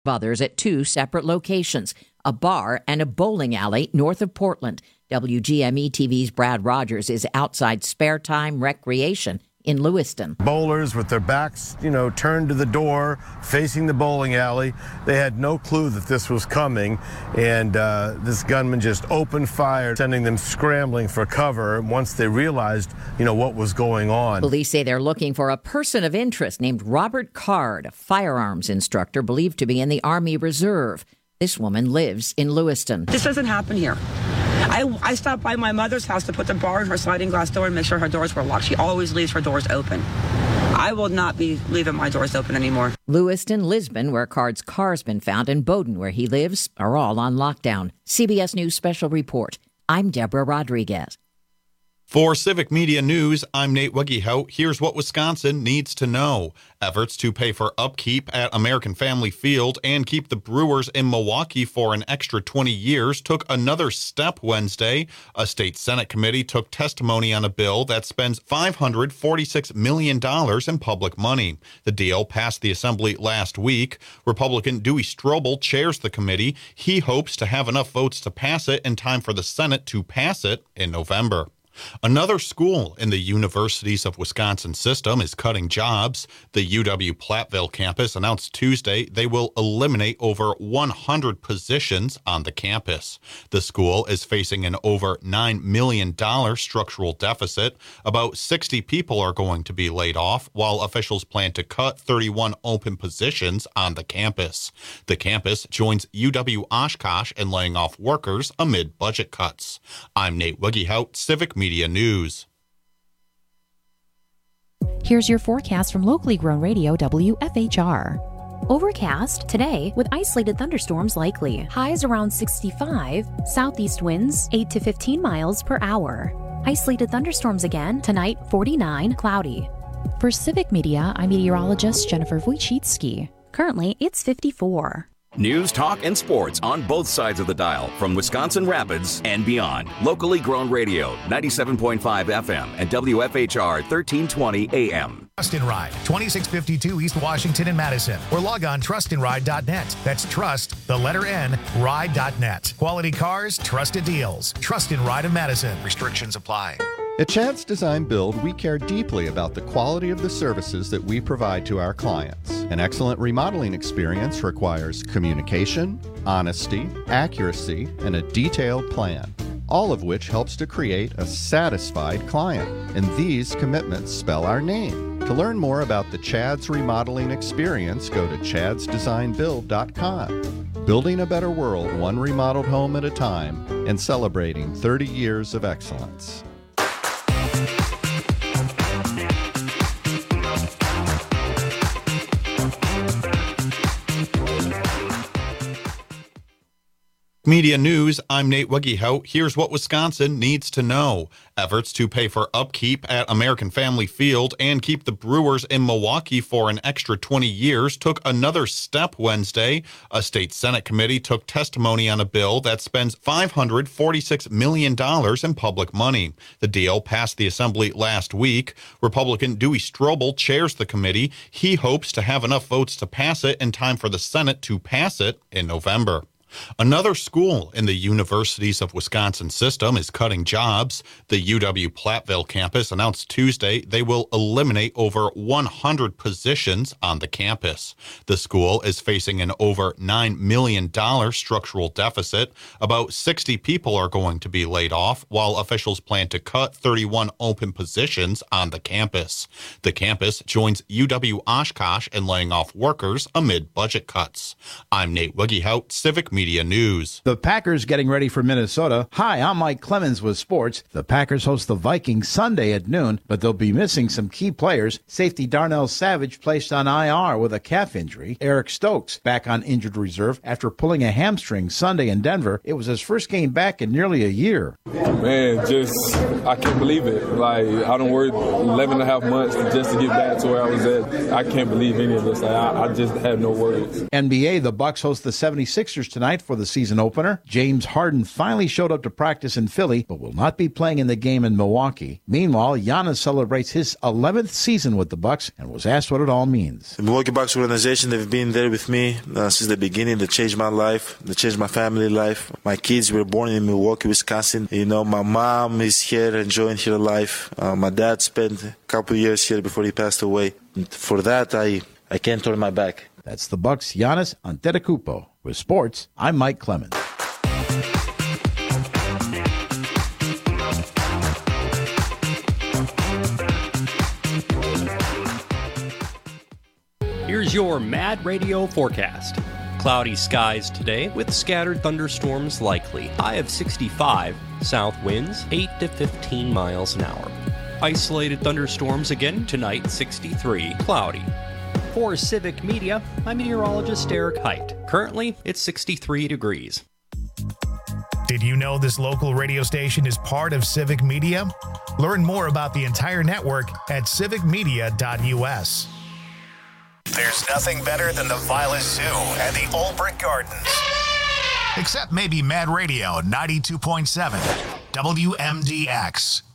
Others at two separate locations, a bar and a bowling alley north of Portland. WGME TV's Brad Rogers is outside Spare Time Recreation in Lewiston. Bowlers with their backs, turned to the door, facing the bowling alley. They had no clue that this was coming, and this gunman just opened fire, sending them scrambling for cover once they realized, what was going on. Police say they're looking for a person of interest named Robert Card, a firearms instructor believed to be in the Army Reserve. This woman lives in Lewiston. This doesn't happen here. I stopped by my mother's house to put the bar in her sliding glass door and make sure her doors were locked. She always leaves her doors open. I will not be leaving my doors open anymore. Lewiston, Lisbon, where Card's car's been found, and Bowdoin, where he lives, are all on lockdown. CBS News Special Report. I'm Deborah Rodriguez. For Civic Media News, I'm Nate Wegehout. Here's what Wisconsin needs to know. Efforts to pay for upkeep at American Family Field and keep the Brewers in Milwaukee for an extra 20 years took another step Wednesday. A state Senate committee took testimony on a bill that spends $546 million in public money. The deal passed the Assembly last week. Republican Dewey Strobel chairs the committee. He hopes to have enough votes to pass it in time for the Senate to pass it in November. Another school in the Universities of Wisconsin system is cutting jobs. The UW-Platteville campus announced Tuesday they will eliminate over 100 positions on the campus. The school is facing an over $9 million structural deficit. About 60 people are going to be laid off, while officials plan to cut 31 open positions on the campus. The campus joins UW-Oshkosh in laying off workers amid budget cuts. I'm Nate Wegehout, Civic Media News. Here's your forecast from locally grown radio WFHR. Overcast today with isolated thunderstorms likely. Highs around 65, southeast winds 8 to 15 miles per hour. Isolated thunderstorms again tonight, 49, cloudy. For Civic Media, I'm meteorologist Jennifer Wojcicki. Currently, it's 54. News, talk, and sports on both sides of the dial from Wisconsin Rapids and beyond. Locally grown radio, 97.5 FM and WFHR 1320 AM. Trust and Ride, 2652 East Washington in Madison. Or log on trustandride.net. That's trust, the letter N, ride.net. Quality cars, trusted deals. Trust and Ride of Madison. Restrictions apply. At Chad's Design Build, we care deeply about the quality of the services that we provide to our clients. An excellent remodeling experience requires communication, honesty, accuracy, and a detailed plan, all of which helps to create a satisfied client. And these commitments spell our name. To learn more about the Chad's remodeling experience, go to chadsdesignbuild.com. Building a better world, one remodeled home at a time, and celebrating 30 years of excellence. Media News, I'm Nate Wegehout. Here's what Wisconsin needs to know. Efforts to pay for upkeep at American Family Field and keep the Brewers in Milwaukee for an extra 20 years took another step Wednesday. A state Senate committee took testimony on a bill that spends $546 million in public money. The deal passed the Assembly last week. Republican Dewey Strobel chairs the committee. He hopes to have enough votes to pass it in time for the Senate to pass it in November. Another school in the Universities of Wisconsin system is cutting jobs. The UW-Platteville campus announced Tuesday they will eliminate over 100 positions on the campus. The school is facing an over $9 million structural deficit. About 60 people are going to be laid off, while officials plan to cut 31 open positions on the campus. The campus joins UW-Oshkosh in laying off workers amid budget cuts. I'm Nate Wegehout, Civic Media News. The Packers getting ready for Minnesota. Hi, I'm Mike Clemens with sports. The Packers host the Vikings Sunday at noon, but they'll be missing some key players. Safety Darnell Savage placed on IR with a calf injury. Eric Stokes back on injured reserve after pulling a hamstring Sunday in Denver. It was his first game back in nearly a year. Man, I can't believe it. I don't work 11 and a half months just to get back to where I was at. I can't believe any of this. I just have no words. NBA, the Bucks host the 76ers tonight tonight for the season opener. James Harden finally showed up to practice in Philly, but will not be playing in the game in Milwaukee. Meanwhile, Giannis celebrates his 11th season with the Bucks and was asked what it all means. The Milwaukee Bucks organization, they've been there with me since the beginning. They changed my life. They changed my family life. My kids were born in Milwaukee, Wisconsin. My mom is here enjoying her life. My dad spent a couple years here before he passed away. And for that, I can't turn my back. That's the Bucks' Giannis Antetokounmpo. With sports, I'm Mike Clemens. Here's your Mad Radio forecast. Cloudy skies today with scattered thunderstorms likely. High of 65, south winds 8 to 15 miles an hour. Isolated thunderstorms again tonight, 63, cloudy. For Civic Media, I'm meteorologist Eric Height. Currently, it's 63 degrees. Did you know this local radio station is part of Civic Media? Learn more about the entire network at civicmedia.us. There's nothing better than the Violet Zoo and the Old Brick Gardens. Except maybe Mad Radio 92.7 WMDX.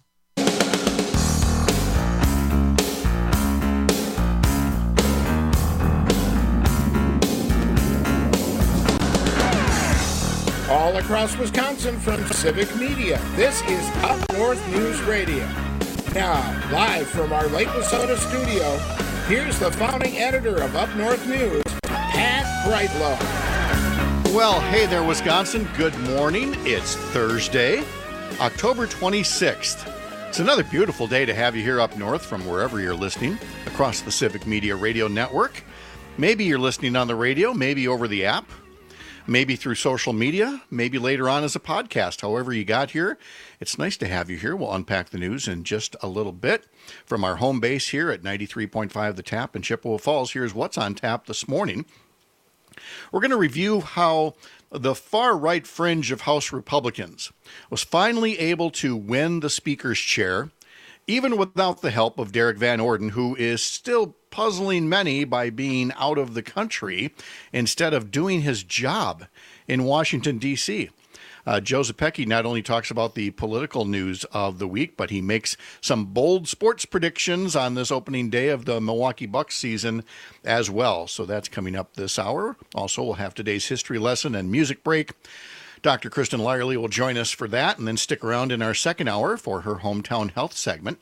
All across Wisconsin from Civic Media, this is Up North News Radio. Now, live from our Lake Wissota studio, here's the founding editor of Up North News, Pat Brightlow. Well, hey there, Wisconsin. Good morning. It's Thursday, October 26th. It's another beautiful day to have you here up north from wherever you're listening across the Civic Media Radio Network. Maybe you're listening on the radio, maybe over the app, maybe through social media, maybe later on as a podcast. However you got here, it's nice to have you here. We'll unpack the news in just a little bit. From our home base here at 93.5 The Tap in Chippewa Falls, here's what's on tap this morning. We're going to review how the far-right fringe of House Republicans was finally able to win the Speaker's chair, even without the help of Derek Van Orden, who is still puzzling many by being out of the country instead of doing his job in Washington, D.C. Joe Zepecki not only talks about the political news of the week, but he makes some bold sports predictions on this opening day of the Milwaukee Bucks season as well. So that's coming up this hour. Also, we'll have today's history lesson and music break. Dr. Kristen Lyerly will join us for that, and then stick around in our second hour for her hometown health segment.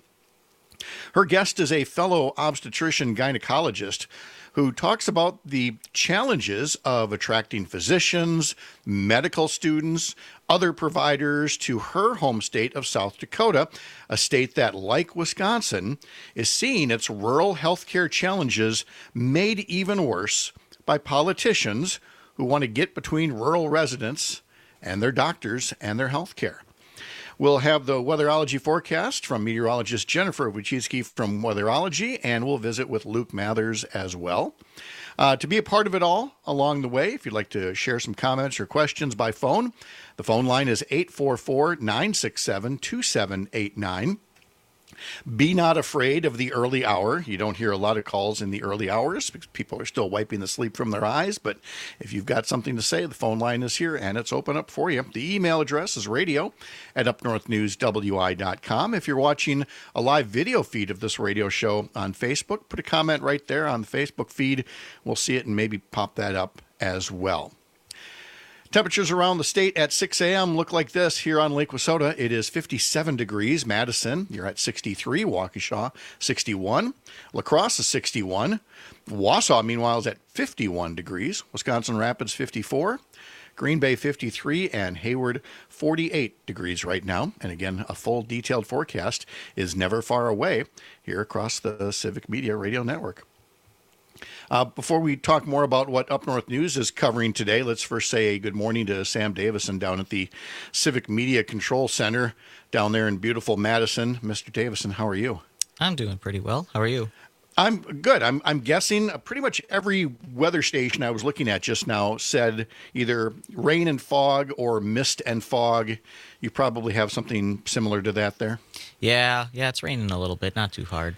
Her guest is a fellow obstetrician gynecologist who talks about the challenges of attracting physicians, medical students, other providers to her home state of South Dakota, a state that, like Wisconsin, is seeing its rural healthcare challenges made even worse by politicians who want to get between rural residents and their doctors and their health care. We'll have the weatherology forecast from meteorologist Jennifer Wojcicki from Weatherology, and we'll visit with Luke Mathers as well. To be a part of it all along the way, if you'd like to share some comments or questions by phone, the phone line is 844-967-2789. Be not afraid of the early hour. You don't hear a lot of calls in the early hours because people are still wiping the sleep from their eyes. But if you've got something to say, the phone line is here and it's open up for you. The email address is radio@upnorthnewswi.com. If you're watching a live video feed of this radio show on Facebook, put a comment right there on the Facebook feed. We'll see it and maybe pop that up as well. Temperatures around the state at 6 a.m. look like this here on Lake Wissota. It is 57 degrees. Madison, you're at 63. Waukesha, 61. La Crosse is 61. Wausau, meanwhile, is at 51 degrees. Wisconsin Rapids, 54. Green Bay, 53. And Hayward, 48 degrees right now. And again, a full detailed forecast is never far away here across the Civic Media Radio Network. Before we talk more about what Up North News is covering today, let's first say a good morning to Sam Davison down at the Civic Media Control Center down there in beautiful Madison. Mr. Davison, how are you? I'm doing pretty well. How are you? I'm good. I'm guessing pretty much every weather station I was looking at just now said either rain and fog or mist and fog. You probably have something similar to that there? Yeah, it's raining a little bit, not too hard.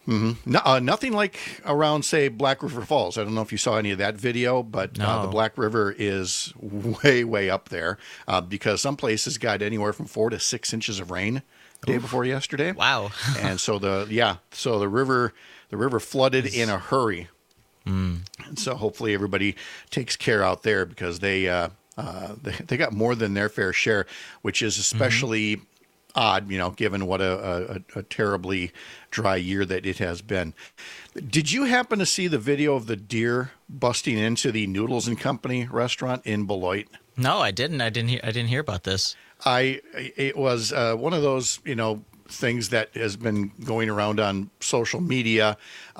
Mm-hmm. No, nothing like around, say, Black River Falls. I don't know if you saw any of that video, but the Black River is way, way up there because some places got anywhere from 4 to 6 inches of rain the day before yesterday. Wow! And so the river flooded in a hurry. And so hopefully everybody takes care out there because they got more than their fair share, which is especially odd, given what a terribly dry year that it has been. Did you happen to see the video of the deer busting into the Noodles and Company restaurant in Beloit? No, I didn't. I didn't hear about this. It was one of those, things that has been going around on social media,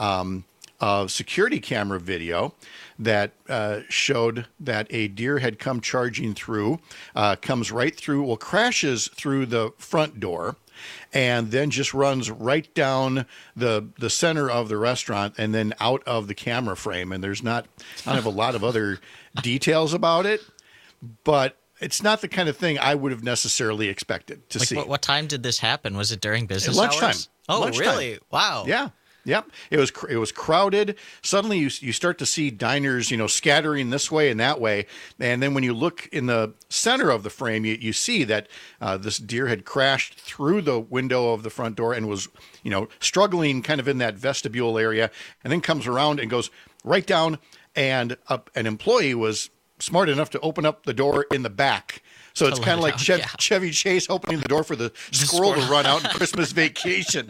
security camera video that showed that a deer had come charging through, comes right through, crashes through the front door, and then just runs right down the center of the restaurant and then out of the camera frame. And I don't have a lot of other details about it, but it's not the kind of thing I would have necessarily expected to see. What time did this happen? Was it during business lunchtime. hours? Oh, Lunchtime. Really? Wow. Yeah. Yep. It was crowded. Suddenly you start to see diners, scattering this way and that way. And then when you look in the center of the frame, you see that this deer had crashed through the window of the front door and was, struggling kind of in that vestibule area, and then comes around and goes right down. And an employee was smart enough to open up the door in the back. So it's kind of like Chevy Chase opening the door for the squirrel to run out in Christmas Vacation.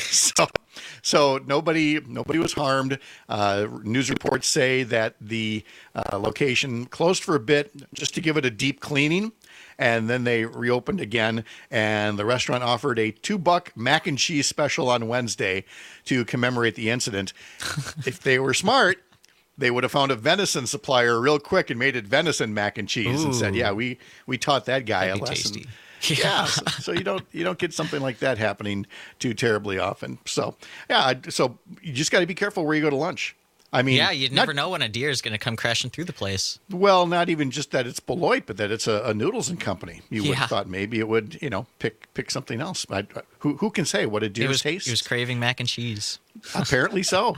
So nobody was harmed. News reports say that the location closed for a bit just to give it a deep cleaning, and then they reopened again. And the restaurant offered a $2 mac and cheese special on Wednesday to commemorate the incident. If they were smart, they would have found a venison supplier real quick and made it venison mac and cheese. Ooh. And said, "Yeah, we taught that guy a lesson." Tasty. Yeah, so you don't get something like that happening too terribly often. So so you just got to be careful where you go to lunch. I mean, you'd never know when a deer is going to come crashing through the place. Well, not even just that it's Beloit, but that it's a Noodles and Company. You would have thought maybe it would, pick something else. Who can say what a deer's taste? He was craving mac and cheese. Apparently so.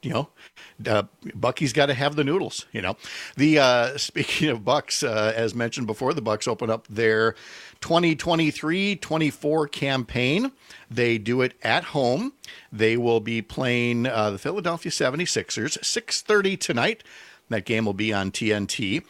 Bucky's got to have the noodles. The speaking of Bucks, as mentioned before, the Bucks open up their 2023-24 campaign. They do it at home. They will be playing the Philadelphia 76ers, 6:30 tonight. That game will be on TNT.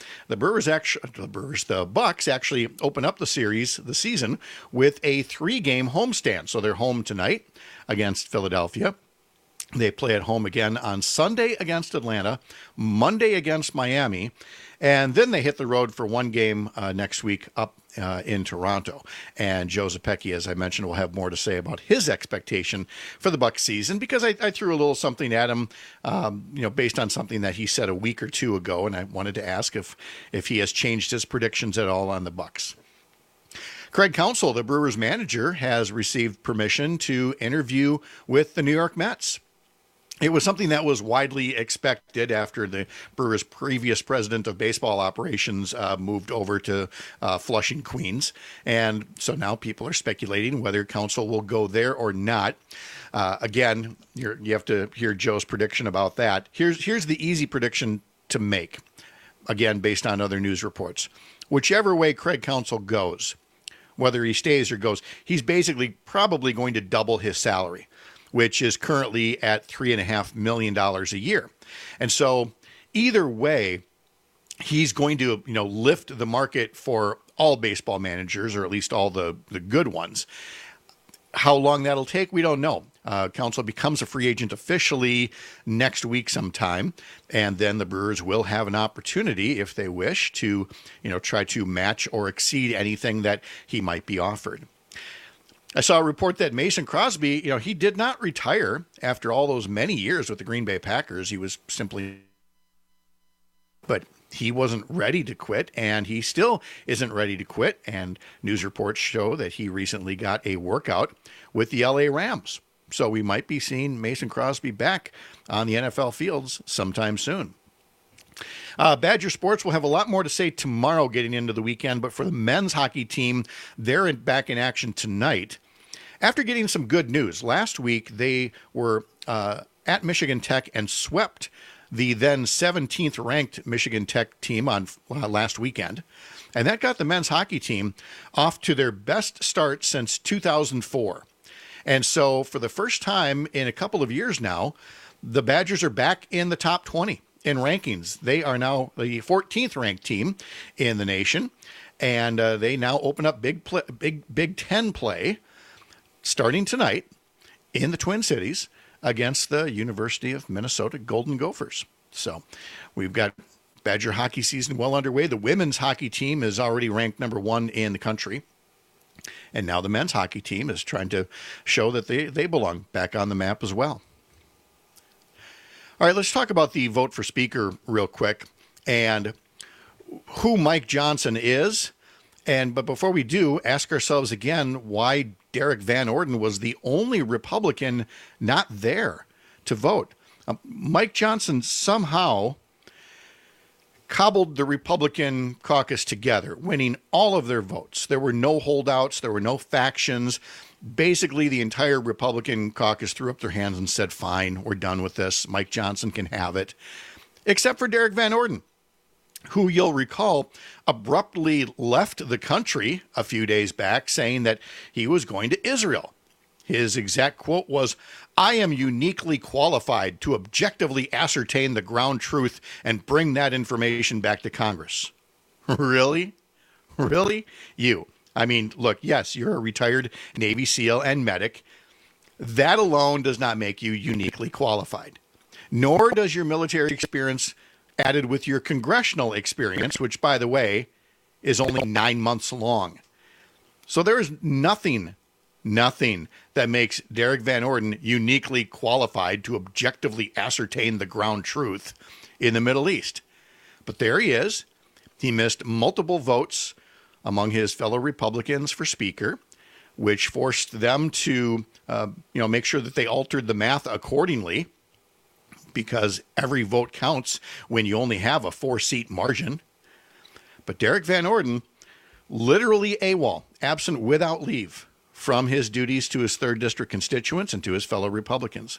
The Bucks actually open up the season with a 3-game homestand. So they're home tonight against Philadelphia. They play at home again on Sunday against Atlanta, Monday against Miami, and then they hit the road for one game next week up in Toronto. And Joe Zepecki, as I mentioned, will have more to say about his expectation for the Bucs season, because I threw a little something at him, based on something that he said a week or two ago, and I wanted to ask if he has changed his predictions at all on the Bucs. Craig Counsell, the Brewers manager, has received permission to interview with the New York Mets. It was something that was widely expected after the Brewers' previous president of baseball operations moved over to Flushing, Queens. And so now people are speculating whether Counsell will go there or not. Again, you have to hear Joe's prediction about that. Here's the easy prediction to make, again, based on other news reports. Whichever way Craig Counsell goes, whether he stays or goes, he's basically probably going to double his salary, which is currently at $3.5 million a year. And so either way, he's going to, lift the market for all baseball managers, or at least all the good ones. How long that'll take, we don't know. Counsell becomes a free agent officially next week sometime, and then the Brewers will have an opportunity, if they wish, to, try to match or exceed anything that he might be offered. I saw a report that Mason Crosby, he did not retire after all those many years with the Green Bay Packers. He was but he wasn't ready to quit, and he still isn't ready to quit. And news reports show that he recently got a workout with the LA Rams. So we might be seeing Mason Crosby back on the NFL fields sometime soon. Badger Sports will have a lot more to say tomorrow getting into the weekend, but for the men's hockey team, they're back in action tonight after getting some good news. Last week, they were at Michigan Tech and swept the then 17th ranked Michigan Tech team on last weekend. And that got the men's hockey team off to their best start since 2004. And so for the first time in a couple of years now, the Badgers are back in the top 20 in rankings. They are now the 14th ranked team in the nation. And they now open up Big Ten play starting tonight in the Twin Cities against the University of Minnesota Golden Gophers. So we've got Badger hockey season well underway. The women's hockey team is already ranked number 1 in the country. And now the men's hockey team is trying to show that they belong back on the map as well. All right, let's talk about the vote for speaker real quick and who Mike Johnson is. But before we do, ask ourselves again why Derek Van Orden was the only Republican not there to vote. Mike Johnson somehow cobbled the Republican caucus together, winning all of their votes. There were no holdouts. There were no factions. Basically, the entire Republican caucus threw up their hands and said, fine, we're done with this. Mike Johnson can have it. Except for Derek Van Orden, who you'll recall abruptly left the country a few days back saying that he was going to Israel. His exact quote was, "I am uniquely qualified to objectively ascertain the ground truth and bring that information back to Congress." Really? Really? You. I mean, look, yes, you're a retired Navy SEAL and medic. That alone does not make you uniquely qualified. Nor does your military experience added with your congressional experience, which, by the way, is only 9 months long. So there is nothing that makes Derek Van Orden uniquely qualified to objectively ascertain the ground truth in the Middle East. But there he is. He missed multiple votes among his fellow Republicans for speaker, which forced them to make sure that they altered the math accordingly, because every vote counts when you only have a 4-seat margin. But Derek Van Orden, literally AWOL, absent without leave from his duties to his 3rd District constituents and to his fellow Republicans.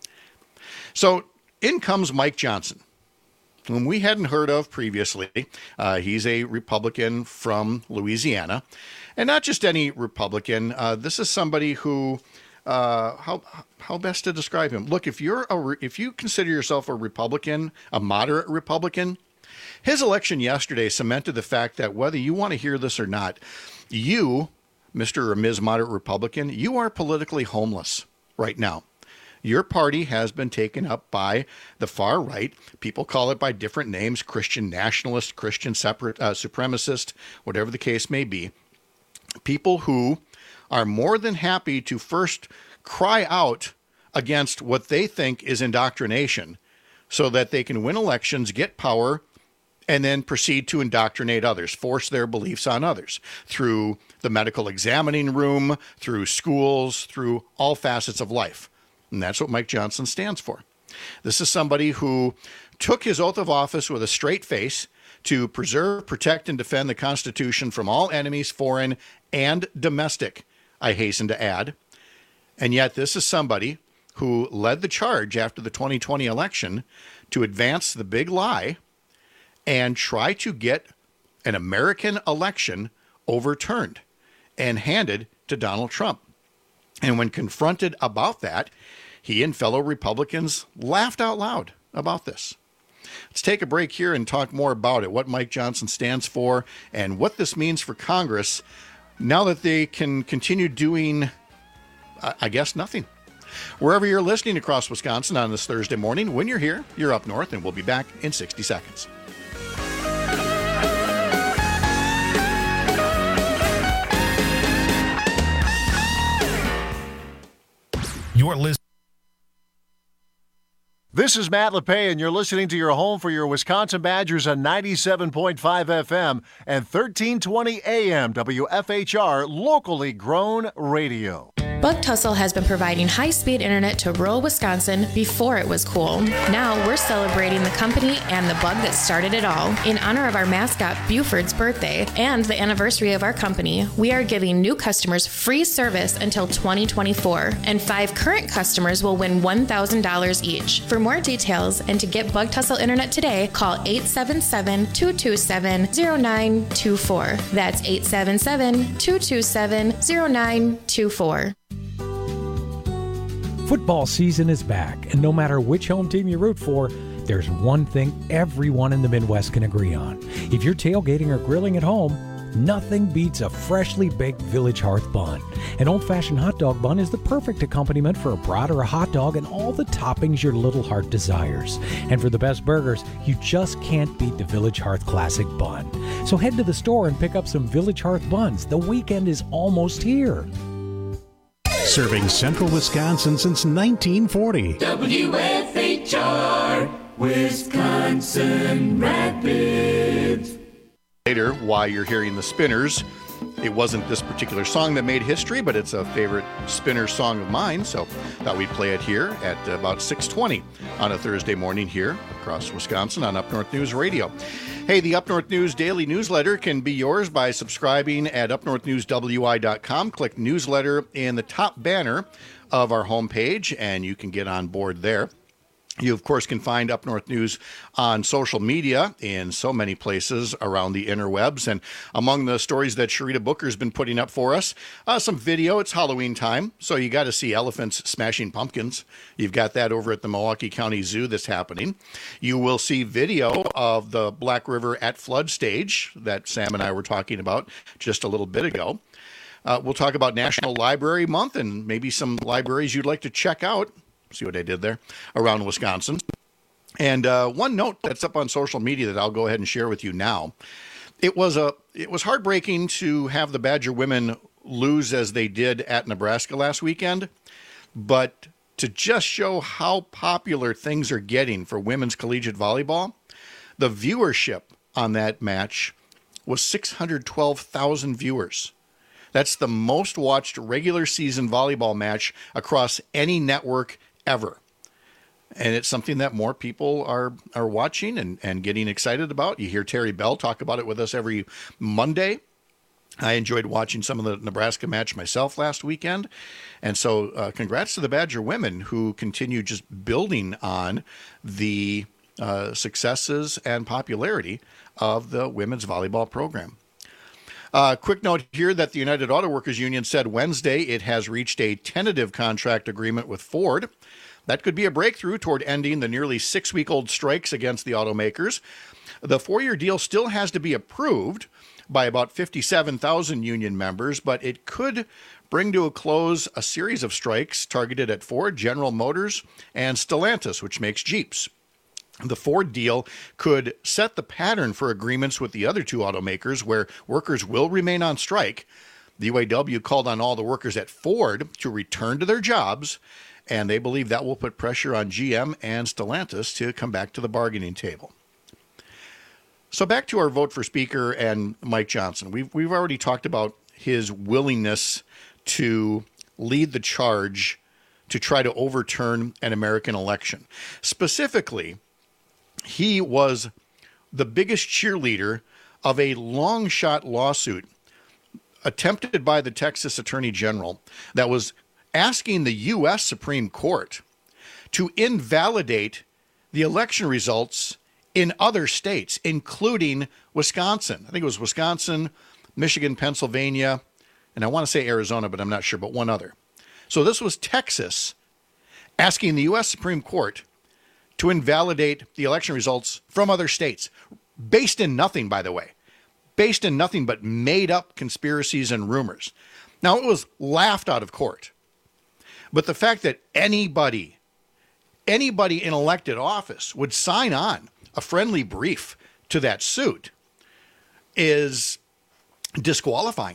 So in comes Mike Johnson, whom we hadn't heard of previously. He's a Republican from Louisiana, and not just any Republican. This is somebody who, how best to describe him? Look, if you consider yourself a Republican, a moderate Republican, his election yesterday cemented the fact that whether you want to hear this or not, you, Mr. or Ms. Moderate Republican, you are politically homeless right now. Your party has been taken up by the far right. People call it by different names: Christian nationalist, Christian supremacist, whatever the case may be. People who are more than happy to first cry out against what they think is indoctrination so that they can win elections, get power, and then proceed to indoctrinate others, force their beliefs on others through the medical examining room, through schools, through all facets of life. And that's what Mike Johnson stands for. This is somebody who took his oath of office with a straight face to preserve, protect, and defend the Constitution from all enemies, foreign and domestic, I hasten to add. And yet this is somebody who led the charge after the 2020 election to advance the big lie and try to get an American election overturned and handed to Donald Trump. And when confronted about that, he and fellow Republicans laughed out loud about this. Let's take a break here and talk more about it, what Mike Johnson stands for and what this means for Congress now that they can continue doing, I guess, nothing. Wherever you're listening across Wisconsin on this Thursday morning, when you're here, you're up north, and we'll be back in 60 seconds. You're listening. This is Matt LePay, and you're listening to your home for your Wisconsin Badgers on 97.5 FM and 1320 AM WFHR, locally grown radio. Bug Tussle has been providing high-speed internet to rural Wisconsin before it was cool. Now we're celebrating the company and the bug that started it all. In honor of our mascot Buford's birthday and the anniversary of our company, we are giving new customers free service until 2024, and 5 current customers will win $1,000 each. For more details and to get Bug Tussle internet today, call 877-227-0924. That's 877-227-0924. Football season is back, and no matter which home team you root for, there's one thing everyone in the Midwest can agree on. If you're tailgating or grilling at home, nothing beats a freshly baked Village Hearth bun. An old-fashioned hot dog bun is the perfect accompaniment for a brat or a hot dog and all the toppings your little heart desires. And for the best burgers, you just can't beat the Village Hearth Classic Bun. So head to the store and pick up some Village Hearth buns. The weekend is almost here. Serving central Wisconsin since 1940. WFHR, Wisconsin Rapids. Later, why you're hearing the Spinners. It wasn't this particular song that made history, but it's a favorite Spinner song of mine, so thought we'd play it here at about 6:20 on a Thursday morning here across Wisconsin on Up North News Radio. Hey, the Up North News daily newsletter can be yours by subscribing at upnorthnewswi.com. Click newsletter in the top banner of our homepage, and you can get on board there. You, of course, can find Up North News on social media in so many places around the interwebs. And among the stories that Sharita Booker's been putting up for us, some video. It's Halloween time, so you got to see elephants smashing pumpkins. You've got that over at the Milwaukee County Zoo that's happening. You will see video of the Black River at flood stage that Sam and I were talking about just a little bit ago. We'll talk about National Library Month and maybe some libraries you'd like to check out. See what I did there? Around Wisconsin. And one note that's up on social media that I'll go ahead and share with you now. It was heartbreaking to have the Badger women lose as they did at Nebraska last weekend, but to just show how popular things are getting for women's collegiate volleyball, the viewership on that match was 612,000 viewers. That's the most watched regular season volleyball match across any network ever. And it's something that more people are watching and getting excited about. You hear Terry Bell talk about it with us every Monday. I enjoyed watching some of the Nebraska match myself last weekend. And so congrats to the Badger women who continue just building on the successes and popularity of the women's volleyball program. Quick note here that the United Auto Workers Union said Wednesday it has reached a tentative contract agreement with Ford. That could be a breakthrough toward ending the nearly 6-week-old strikes against the automakers. The 4-year deal still has to be approved by about 57,000 union members, but it could bring to a close a series of strikes targeted at Ford, General Motors, and Stellantis, which makes Jeeps. The Ford deal could set the pattern for agreements with the other two automakers where workers will remain on strike. The UAW called on all the workers at Ford to return to their jobs, and they believe that will put pressure on GM and Stellantis to come back to the bargaining table. So back to our vote for Speaker and Mike Johnson. We've already talked about his willingness to lead the charge to try to overturn an American election. Specifically, he was the biggest cheerleader of a long-shot lawsuit attempted by the Texas Attorney General that was asking the U.S. Supreme Court to invalidate the election results in other states, including Wisconsin. I think it was Wisconsin, Michigan, Pennsylvania, and I want to say Arizona, but I'm not sure, but one other. So this was Texas asking the U.S. Supreme Court to invalidate the election results from other states, based in nothing, by the way, based in nothing but made-up conspiracies and rumors. Now, it was laughed out of court. But the fact that anybody in elected office would sign on a friendly brief to that suit is disqualifying.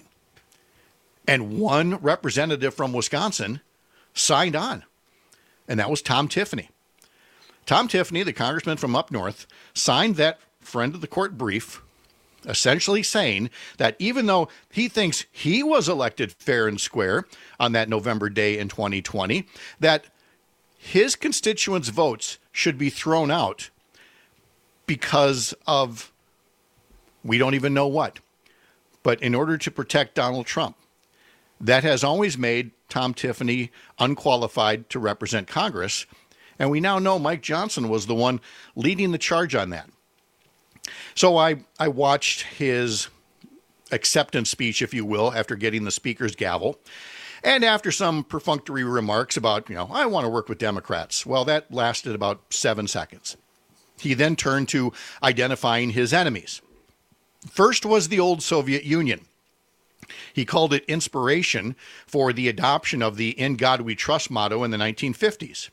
And one representative from Wisconsin signed on, and that was Tom Tiffany. Tom Tiffany, the congressman from up north, signed that friend of the court brief essentially saying that even though he thinks he was elected fair and square on that November day in 2020, that his constituents' votes should be thrown out because of we don't even know what. But in order to protect Donald Trump, that has always made Tom Tiffany unqualified to represent Congress. And we now know Mike Johnson was the one leading the charge on that. So I watched his acceptance speech, if you will, after getting the speaker's gavel. And after some perfunctory remarks about, I want to work with Democrats. Well, that lasted about 7 seconds. He then turned to identifying his enemies. First was the old Soviet Union. He called it inspiration for the adoption of the "In God We Trust" motto in the 1950s.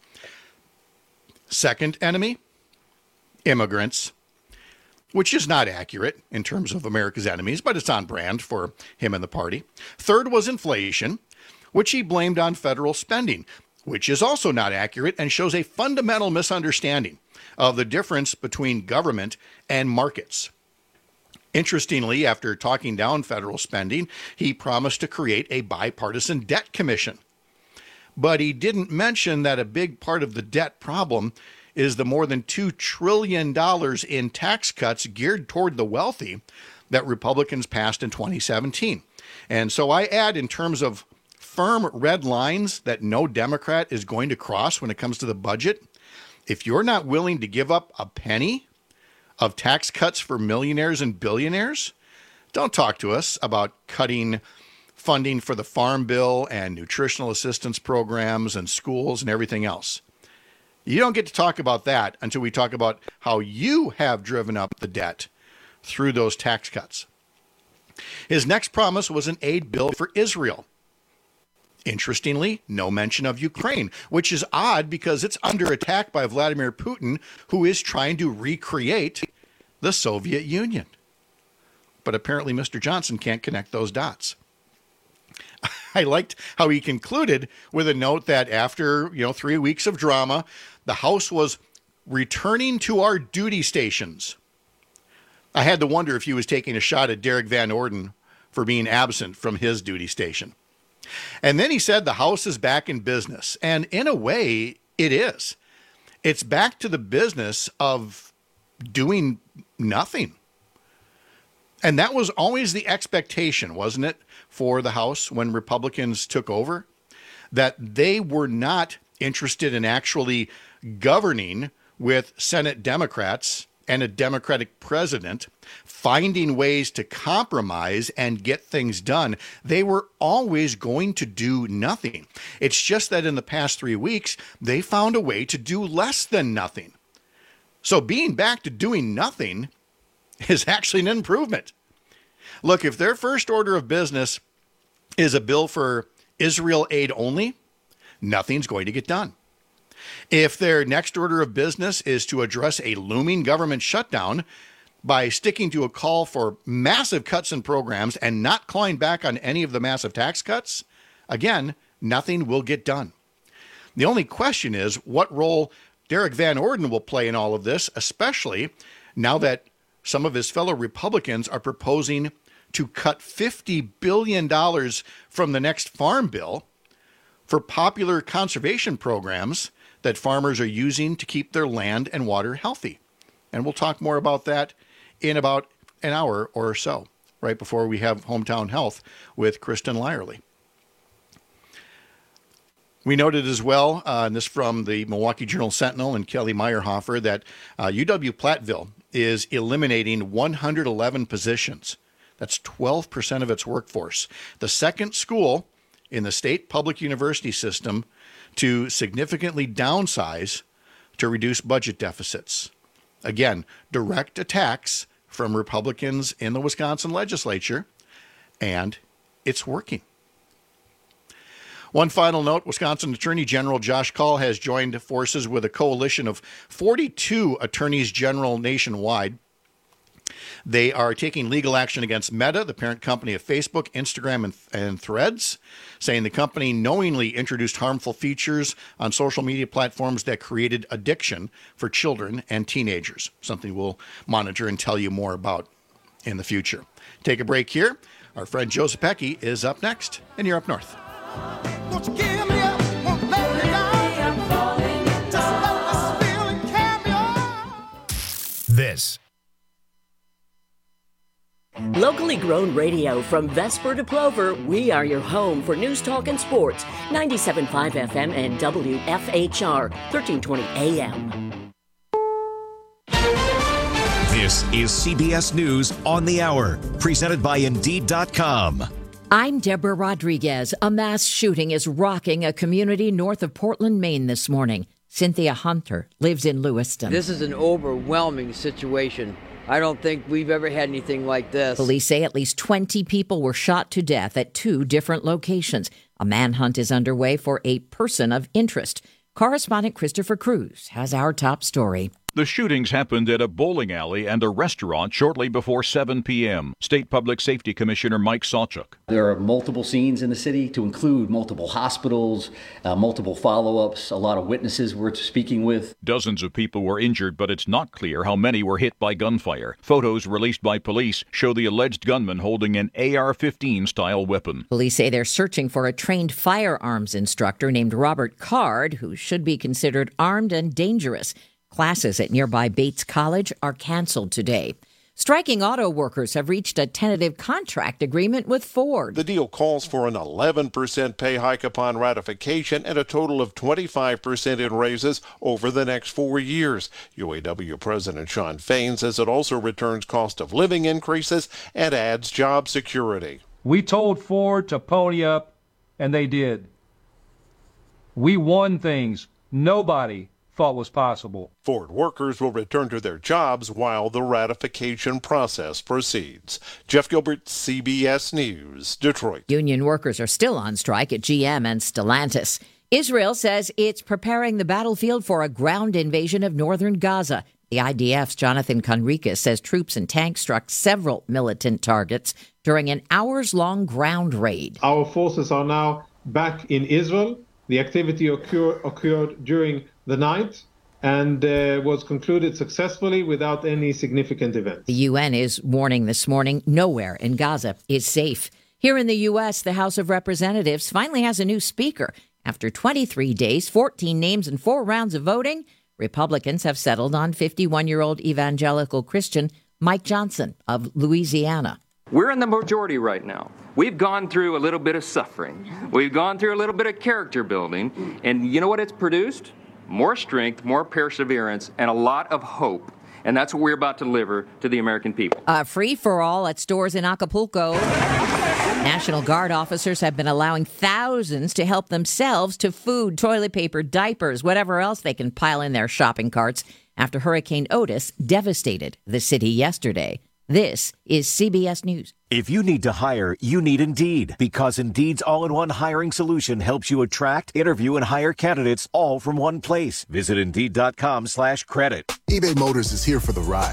Second enemy, immigrants, which is not accurate in terms of America's enemies, but it's on brand for him and the party. Third was inflation, which he blamed on federal spending, which is also not accurate and shows a fundamental misunderstanding of the difference between government and markets. Interestingly, after talking down federal spending, he promised to create a bipartisan debt commission. But he didn't mention that a big part of the debt problem is the more than $2 trillion in tax cuts geared toward the wealthy that Republicans passed in 2017. And so I add, in terms of firm red lines that no Democrat is going to cross when it comes to the budget, if you're not willing to give up a penny of tax cuts for millionaires and billionaires, don't talk to us about cutting funding for the Farm Bill and nutritional assistance programs and schools and everything else. You don't get to talk about that until we talk about how you have driven up the debt through those tax cuts. His next promise was an aid bill for Israel. Interestingly, no mention of Ukraine, which is odd because it's under attack by Vladimir Putin, who is trying to recreate the Soviet Union. But apparently Mr. Johnson can't connect those dots. I liked how he concluded with a note that after, 3 weeks of drama, the House was returning to our duty stations. I had to wonder if he was taking a shot at Derek Van Orden for being absent from his duty station. And then he said the House is back in business. And in a way, it is. It's back to the business of doing nothing. And that was always the expectation, wasn't it, for the House when Republicans took over? That they were not interested in actually governing with Senate Democrats and a Democratic president, finding ways to compromise and get things done. They were always going to do nothing. It's just that in the past 3 weeks, they found a way to do less than nothing. So being back to doing nothing is actually an improvement. Look, if their first order of business is a bill for Israel aid only, nothing's going to get done. If their next order of business is to address a looming government shutdown by sticking to a call for massive cuts in programs and not clawing back on any of the massive tax cuts, again, nothing will get done. The only question is what role Derek Van Orden will play in all of this, especially now that some of his fellow Republicans are proposing to cut $50 billion from the next farm bill for popular conservation programs that farmers are using to keep their land and water healthy. And we'll talk more about that in about an hour or so, right before we have Hometown Health with Kristen Lyerly. We noted as well, and this from the Milwaukee Journal-Sentinel and Kelly Meyerhofer, that UW-Platteville is eliminating 111 positions. That's 12% of its workforce. The second school in the state public university system to significantly downsize to reduce budget deficits. Again, direct attacks from Republicans in the Wisconsin legislature, and it's working. One final note, Wisconsin Attorney General Josh Kaul has joined forces with a coalition of 42 attorneys general nationwide. They are taking legal action against Meta, the parent company of Facebook, Instagram, and Threads, saying the company knowingly introduced harmful features on social media platforms that created addiction for children and teenagers, something we'll monitor and tell you more about. in the future. Take a break here. Our friend Joe Zepecki is up next, and you're up north. This. Locally grown radio from Vesper to Plover, we are your home for news, talk, and sports. 97.5 FM and WFHR, 1320 AM. This is CBS News on the Hour, presented by Indeed.com. I'm Deborah Rodriguez. A mass shooting is rocking a community north of Portland, Maine this morning. Cynthia Hunter lives in Lewiston. This is an overwhelming situation. I don't think we've ever had anything like this. Police say at least 20 people were shot to death at 2 different locations. A manhunt is underway for a person of interest. Correspondent Christopher Cruz has our top story. The shootings happened at a bowling alley and a restaurant shortly before 7 p.m. State Public Safety Commissioner Mike Sawchuk. There are multiple scenes in the city to include multiple hospitals, multiple follow-ups, a lot of witnesses we're speaking with. Dozens of people were injured, but it's not clear how many were hit by gunfire. Photos released by police show the alleged gunman holding an AR-15 style weapon. Police say they're searching for a trained firearms instructor named Robert Card, who should be considered armed and dangerous. Classes at nearby Bates College are canceled today. Striking auto workers have reached a tentative contract agreement with Ford. The deal calls for an 11% pay hike upon ratification and a total of 25% in raises over the next 4 years. UAW President Shawn Fain says it also returns cost of living increases and adds job security. We told Ford to pony up, and they did. We won things nobody thought was possible. Ford workers will return to their jobs while the ratification process proceeds. Jeff Gilbert, CBS News, Detroit. Union workers are still on strike at GM and Stellantis. Israel says it's preparing the battlefield for a ground invasion of northern Gaza. The IDF's Jonathan Conricus says troops and tanks struck several militant targets during an hours-long ground raid. Our forces are now back in Israel. The activity occurred during the night and was concluded successfully without any significant events. The UN is warning this morning nowhere in Gaza is safe. Here in the U.S., the House of Representatives finally has a new speaker. After 23 days, 14 names, and 4 rounds of voting, Republicans have settled on 51-year-old evangelical Christian Mike Johnson of Louisiana. We're in the majority right now. We've gone through a little bit of suffering. We've gone through a little bit of character building. And you know what it's produced? More strength, more perseverance, and a lot of hope. And that's what we're about to deliver to the American people. Free for all at stores in Acapulco. National Guard officers have been allowing thousands to help themselves to food, toilet paper, diapers, whatever else they can pile in their shopping carts after Hurricane Otis devastated the city yesterday. This is CBS News. If you need to hire, you need Indeed, because Indeed's all-in-one hiring solution helps you attract, interview, and hire candidates all from one place. Visit Indeed.com/credit. eBay Motors is here for the ride.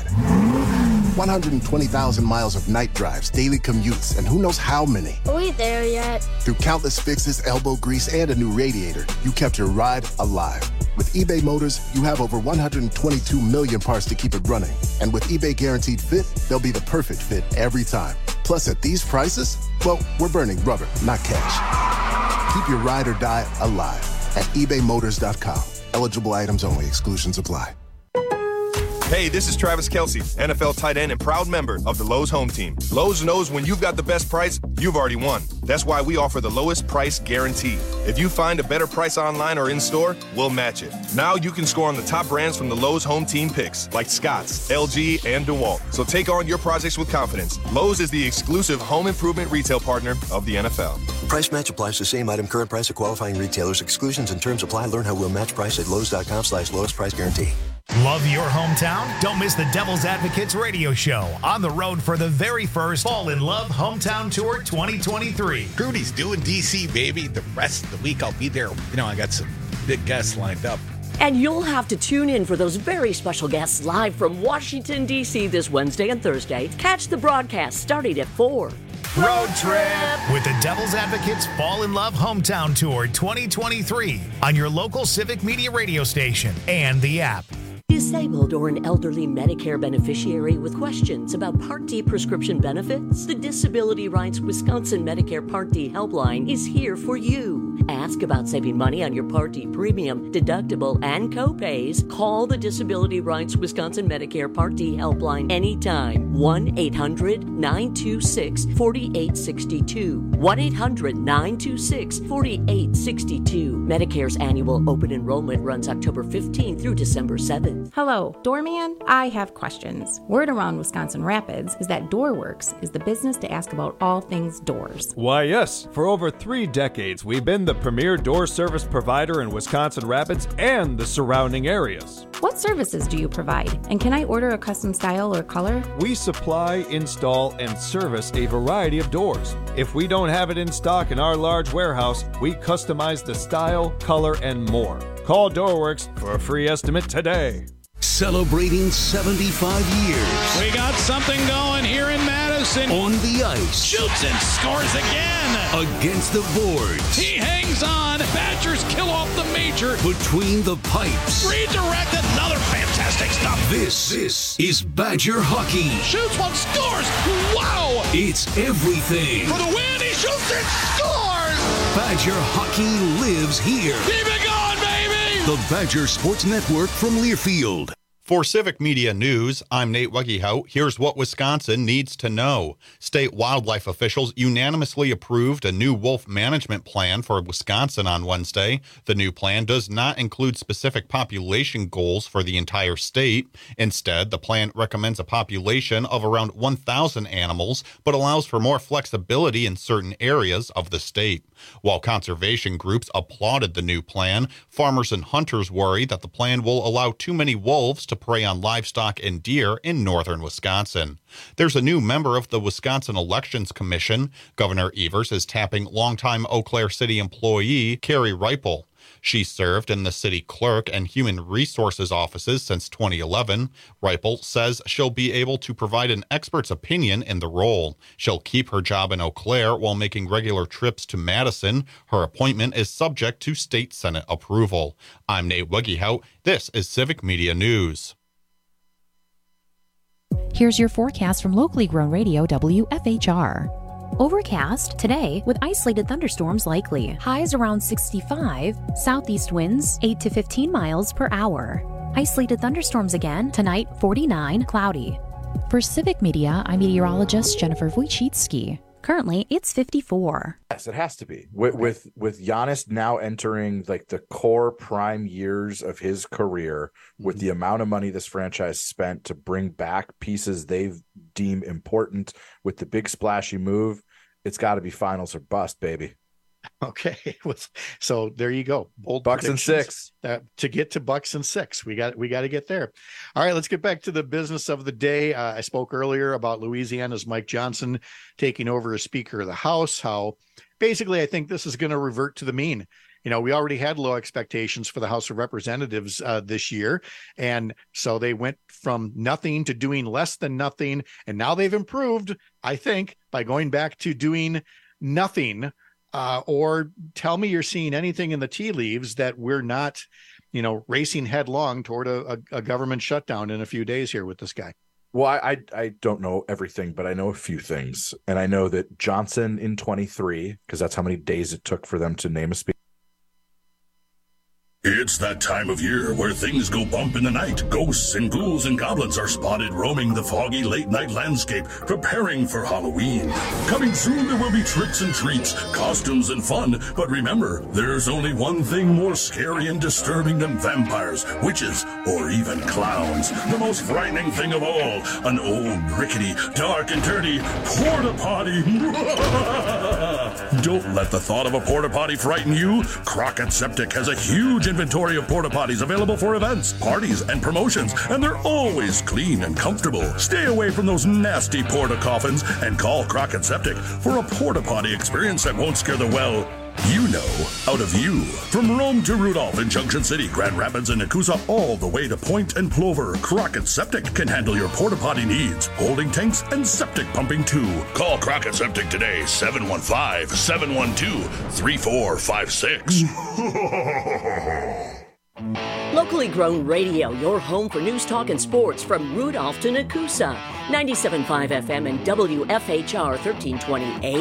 120,000 miles of night drives, daily commutes, and who knows how many. Are we there yet? Through countless fixes, elbow grease, and a new radiator, you kept your ride alive. With eBay Motors, you have over 122 million parts to keep it running. And with eBay Guaranteed Fit, they'll be the perfect fit every time. Plus, at these prices, well, we're burning rubber, not cash. Keep your ride or die alive at ebaymotors.com. Eligible items only. Exclusions apply. Hey, this is Travis Kelce, NFL tight end and proud member of the Lowe's Home Team. Lowe's knows when you've got the best price, you've already won. That's why we offer the lowest price guarantee. If you find a better price online or in-store, we'll match it. Now you can score on the top brands from the Lowe's Home Team picks, like Scotts, LG, and DeWalt. So take on your projects with confidence. Lowe's is the exclusive home improvement retail partner of the NFL. Price match applies to same item, current price of qualifying retailers. Exclusions and terms apply. Learn how we'll match price at Lowes.com/lowest price guarantee. Love your hometown? Don't miss the Devil's Advocates radio show on the road for the very first Fall in Love Hometown Tour 2023. Rudy's doing DC, baby. The rest of the week I'll be there. You know, I got some big guests lined up. And you'll have to tune in for those very special guests live from Washington, D.C. this Wednesday and Thursday. Catch the broadcast starting at 4. Road trip with the Devil's Advocates Fall in Love Hometown Tour 2023 on your local Civic Media radio station and the app. Disabled or an elderly Medicare beneficiary with questions about Part D prescription benefits? The Disability Rights Wisconsin Medicare Part D helpline is here for you. Ask about saving money on your Part D premium, deductible, and co-pays. Call the Disability Rights Wisconsin Medicare Part D helpline anytime. 1-800-926-4862. 1-800-926-4862. Medicare annual open enrollment runs October 15th through December 7th. Hello, Doorman. I have questions. Word around Wisconsin Rapids is that DoorWorks is the business to ask about all things doors. Why, yes. For over 3 decades, we've been the premier door service provider in Wisconsin Rapids and the surrounding areas. What services do you provide? And can I order a custom style or color? We supply, install, and service a variety of doors. If we don't have it in stock in our large warehouse, we customize the style, color, and more. Call DoorWorks for a free estimate today. Celebrating 75 years. We got something going here in Madison. On the ice. Shoots and scores again. Against the boards. He hangs on. Badgers kill off the major. Between the pipes. Redirect, another fantastic stop. This is Badger hockey. Shoots one, scores. Wow. It's everything. For the win, he shoots and scores. Badger hockey lives here. Keep it going, baby. The Badger Sports Network from Learfield. For Civic Media News, I'm Nate Weggehout. Here's what Wisconsin needs to know. State wildlife officials unanimously approved a new wolf management plan for Wisconsin on Wednesday. The new plan does not include specific population goals for the entire state. Instead, the plan recommends a population of around 1,000 animals, but allows for more flexibility in certain areas of the state. While conservation groups applauded the new plan, farmers and hunters worry that the plan will allow too many wolves to prey on livestock and deer in northern Wisconsin. There's a new member of the Wisconsin Elections Commission. Governor Evers is tapping longtime Eau Claire City employee Carrie Reipel. She served in the city clerk and human resources offices since 2011. Reipel says she'll be able to provide an expert's opinion in the role. She'll keep her job in Eau Claire while making regular trips to Madison. Her appointment is subject to state Senate approval. I'm Nate Weggehout. This is Civic Media News. Here's your forecast from locally grown radio WFHR. Overcast today with isolated thunderstorms likely. Highs around 65. Southeast winds 8 to 15 miles per hour. Isolated thunderstorms again tonight, 49, cloudy. For Civic Media, I'm meteorologist Jennifer Wojcicki. Currently, it's 54. Yes, it has to be. With Giannis now entering like the core prime years of his career, with the amount of money this franchise spent to bring back pieces they deem important, with the big splashy move, it's got to be finals or bust, baby. Okay, so there you go. Bold Bucks and 6. To get to Bucks and 6, we got to get there. All right, let's get back to the business of the day. I spoke earlier about Louisiana's Mike Johnson taking over as Speaker of the House. How basically I think this is going to revert to the mean. You know, we already had low expectations for the House of Representatives this year, and so they went from nothing to doing less than nothing, and now they've improved, I think, by going back to doing nothing. Or tell me you're seeing anything in the tea leaves that we're not, racing headlong toward a government shutdown in a few days here with this guy. Well, I don't know everything, but I know a few things. And I know that Johnson in 23, because that's how many days it took for them to name a speaker. It's that time of year where things go bump in the night. Ghosts and ghouls and goblins are spotted roaming the foggy late-night landscape, preparing for Halloween. Coming soon, there will be tricks and treats, costumes and fun. But remember, there's only one thing more scary and disturbing than vampires, witches, or even clowns. The most frightening thing of all, an old, rickety, dark and dirty porta potty. Don't let the thought of a porta potty frighten you. Crockett Septic has a huge inventory of porta potties available for events, parties, and promotions, and they're always clean and comfortable. Stay away from those nasty porta coffins and call Crockett Septic for a porta potty experience that won't scare the out of you. From Rome to Rudolph in Junction City, Grand Rapids, and Nakusa, all the way to Point and Plover, Crockett Septic can handle your porta potty needs, holding tanks and septic pumping too. Call Crockett Septic today, 715-712-3456. Locally grown radio, your home for news, talk, and sports from Rudolph to Nakusa. 97.5 FM and WFHR 1320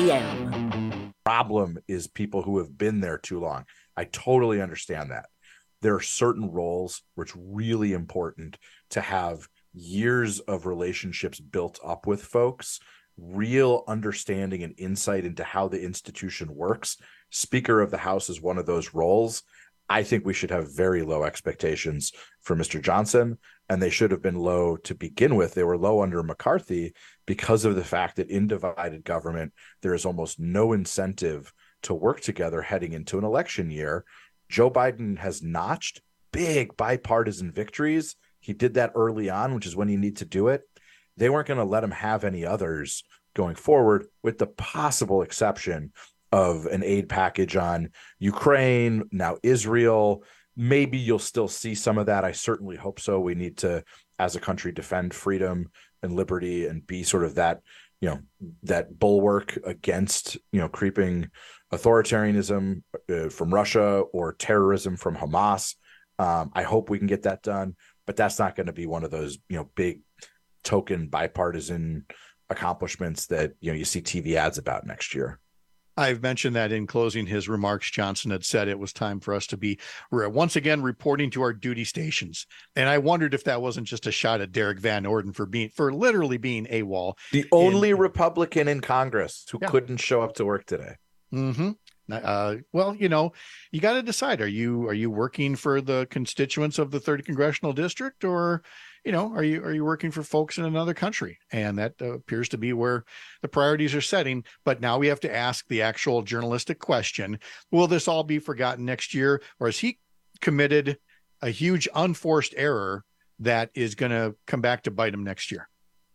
AM. Problem is people who have been there too long. I totally understand that. There are certain roles where it's really important to have years of relationships built up with folks, real understanding and insight into how the institution works. Speaker of the House is one of those roles. I think we should have very low expectations for Mr. Johnson, and they should have been low to begin with. They were low under McCarthy because of the fact that in divided government, there is almost no incentive to work together heading into an election year. Joe Biden has notched big bipartisan victories. He did that early on, which is when you need to do it. They weren't going to let him have any others going forward, with the possible exception of an aid package on Ukraine, now Israel. Maybe you'll still see some of that. I certainly hope so. We need to, as a country, defend freedom and liberty and be sort of that, that bulwark against, creeping authoritarianism from Russia or terrorism from Hamas. I hope we can get that done, but that's not going to be one of those, big token bipartisan accomplishments that, you see TV ads about next year. I've mentioned that in closing his remarks, Johnson had said it was time for us to be once again reporting to our duty stations. And I wondered if that wasn't just a shot at Derek Van Orden for literally being AWOL. The only Republican in Congress who couldn't show up to work today. Mm-hmm. Well, you got to decide, are you working for the constituents of the 3rd Congressional District, or, are you working for folks in another country? And that appears to be where the priorities are setting. But now we have to ask the actual journalistic question. Will this all be forgotten next year? Or has he committed a huge unforced error that is going to come back to bite him next year?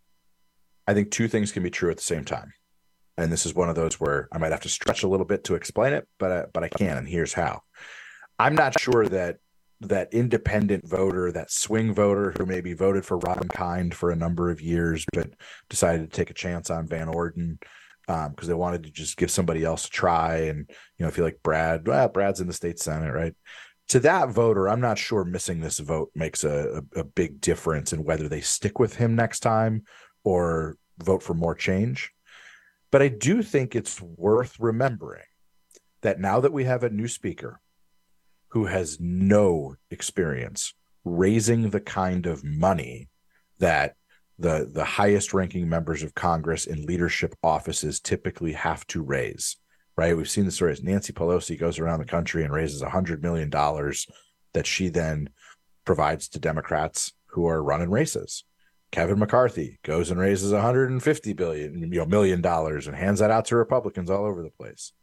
I think two things can be true at the same time. And this is one of those where I might have to stretch a little bit to explain it, but I can, and here's how. I'm not sure that independent voter, that swing voter who maybe voted for Robin Kind for a number of years, but decided to take a chance on Van Orden because they wanted to just give somebody else a try and, feel like Brad's in the state Senate, right? To that voter, I'm not sure missing this vote makes a big difference in whether they stick with him next time or vote for more change. But I do think it's worth remembering that now that we have a new speaker who has no experience raising the kind of money that the highest ranking members of Congress in leadership offices typically have to raise, right? We've seen the stories. Nancy Pelosi goes around the country and raises $100 million that she then provides to Democrats who are running races. Kevin McCarthy goes and raises $150 million and hands that out to Republicans all over the place.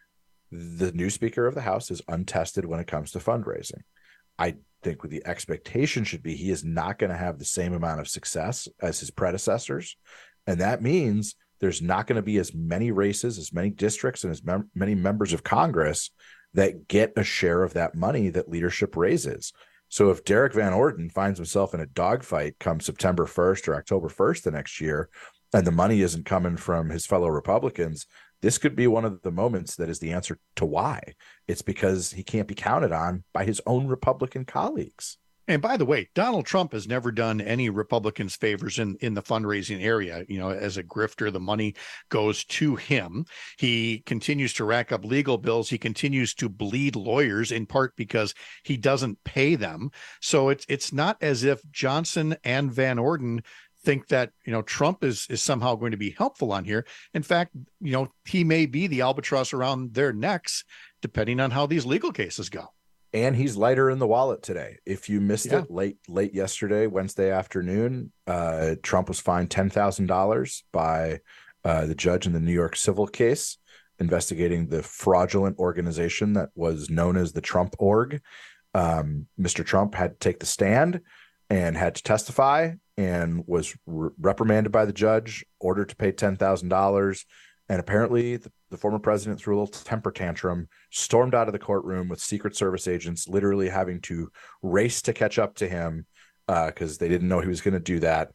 The new Speaker of the House is untested when it comes to fundraising. I think the expectation should be he is not going to have the same amount of success as his predecessors. And that means there's not going to be as many races, as many districts, and as many members of Congress that get a share of that money that leadership raises. So if Derek Van Orden finds himself in a dogfight come September 1st or October 1st the next year, and the money isn't coming from his fellow Republicans, this could be one of the moments that is the answer to why. It's because he can't be counted on by his own Republican colleagues. And by the way, Donald Trump has never done any Republicans favors in the fundraising area. As a grifter, the money goes to him. He continues to rack up legal bills. He continues to bleed lawyers, in part because he doesn't pay them. So it's not as if Johnson and Van Orden think that, Trump is somehow going to be helpful on here. In fact, he may be the albatross around their necks, depending on how these legal cases go. And he's lighter in the wallet today. If you missed it late yesterday, Wednesday afternoon, Trump was fined $10,000 by the judge in the New York civil case investigating the fraudulent organization that was known as the Trump Org. Mr. Trump had to take the stand and had to testify and was reprimanded by the judge, ordered to pay $10,000. And apparently the former president threw a little temper tantrum, stormed out of the courtroom with Secret Service agents literally having to race to catch up to him because they didn't know he was going to do that.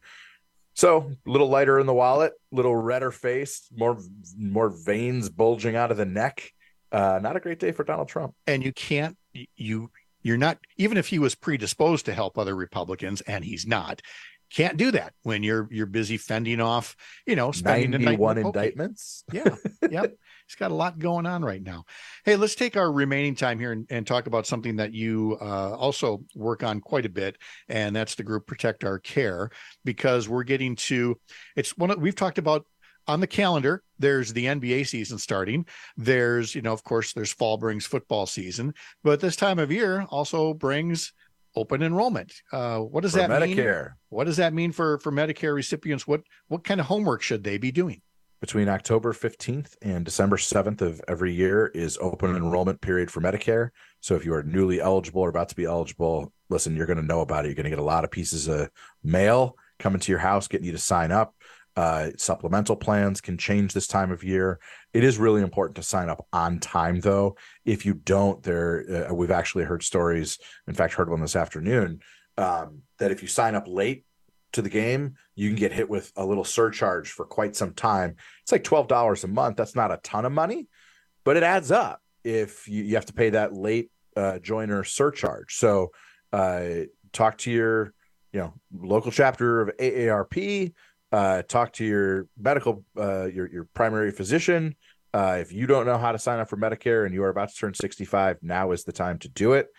So a little lighter in the wallet, little redder face, more veins bulging out of the neck. Not a great day for Donald Trump. And you You're not, even if he was predisposed to help other Republicans, and he's not, can't do that when you're busy fending off, spending 91 indictments. Yeah. Yep. He's got a lot going on right now. Hey, let's take our remaining time here and talk about something that you also work on quite a bit. And that's the group Protect Our Care, because we're getting to, we've talked about on the calendar, there's the NBA season starting. There's, of course, there's fall brings football season, but this time of year also brings open enrollment. What does that mean? Medicare. What does that mean for Medicare recipients? What kind of homework should they be doing? Between October 15th and December 7th of every year is open enrollment period for Medicare. So if you are newly eligible or about to be eligible, listen, you're going to know about it. You're going to get a lot of pieces of mail coming to your house, getting you to sign up. Supplemental plans can change this time of year. It is really important to sign up on time, though. If you don't, we've actually heard stories, in fact, heard one this afternoon, that if you sign up late to the game, you can get hit with a little surcharge for quite some time. It's like $12 a month. That's not a ton of money, but it adds up if you have to pay that late joiner surcharge. So talk to your local chapter of AARP. Talk to your medical, your primary physician. If you don't know how to sign up for Medicare and you are about to turn 65, now is the time to do it.